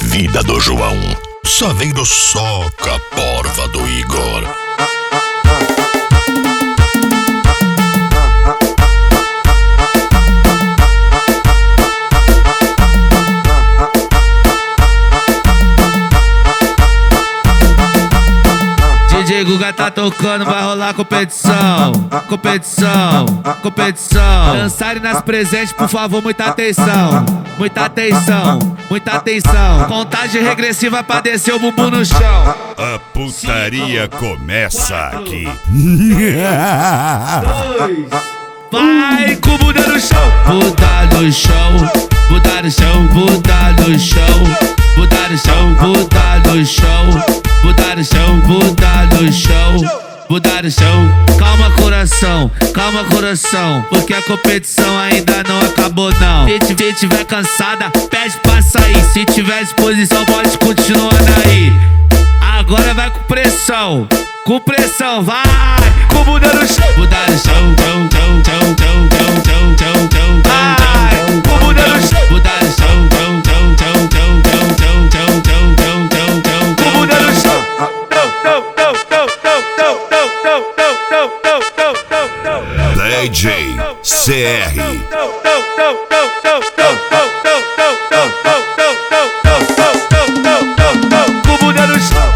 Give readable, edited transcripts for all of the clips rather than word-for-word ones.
vida do João. Só vem do soca, porva do Igor. DJ Guga tá tocando, vai rolar competição. Competição, competição. Dançarem nas presentes, por favor, muita atenção. Muita atenção, muita atenção. Contagem regressiva pra descer o bumbum no chão. A putaria começa aqui. Vai com o Buda no chão. Buda no chão, Buda no chão, Buda no chão. Buda no chão, Buda no chão. Buda no chão, Buda no chão. Buda no chão. Calma coração, porque a competição ainda não acabou não. Se tiver cansada, pede pra sair. Se tiver disposição, pode continuar aí. Agora vai com pressão, vai com o Buda no chão. Buda no chão, chão, chão, chão, chão, chão, chão, chão, chão. Vai com o Buda no chão. Buda no chão, chão, chão, chão, chão, chão, chão, chão, chão, chão, chão, chão. Com o Buda no chão. DJ CR. Com o Buda no chão.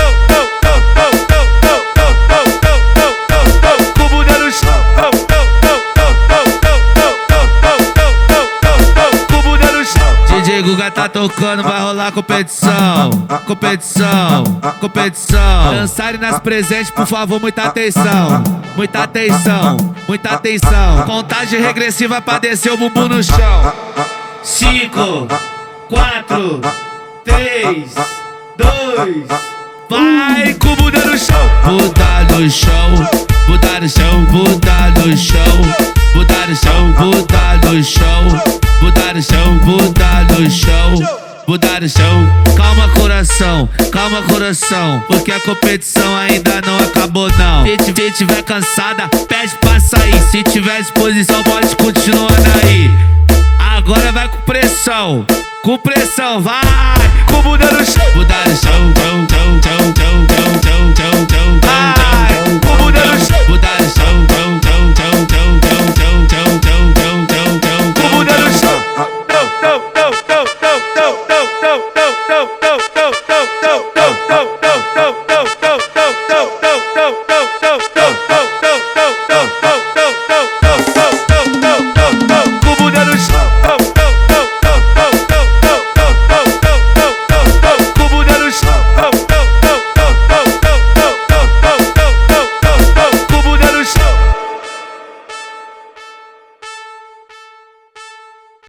Com o Buda no chão. Com o Buda no chão. DJ Guga tá tocando, vai rolar competição. Competição, competição. Dançarem nas presentes, por favor, muita atenção. Muita atenção, muita atenção. Contagem regressiva pra descer o bumbum no chão. 5, 4, 3, 2. Vai com o Buda no chão. Buda no chão, Buda no chão, Buda no chão. Buda no chão, Buda no chão. Buda no chão, Buda no chão. Buda no chão. Calma coração, porque a competição ainda não acabou não. Se tiver cansada, pede pra sair. Se tiver disposição, pode continuar aí. Agora vai com pressão, vai com o Buda no chão. Buda no chão, chão, chão, chão, chão, chão, chão, chão.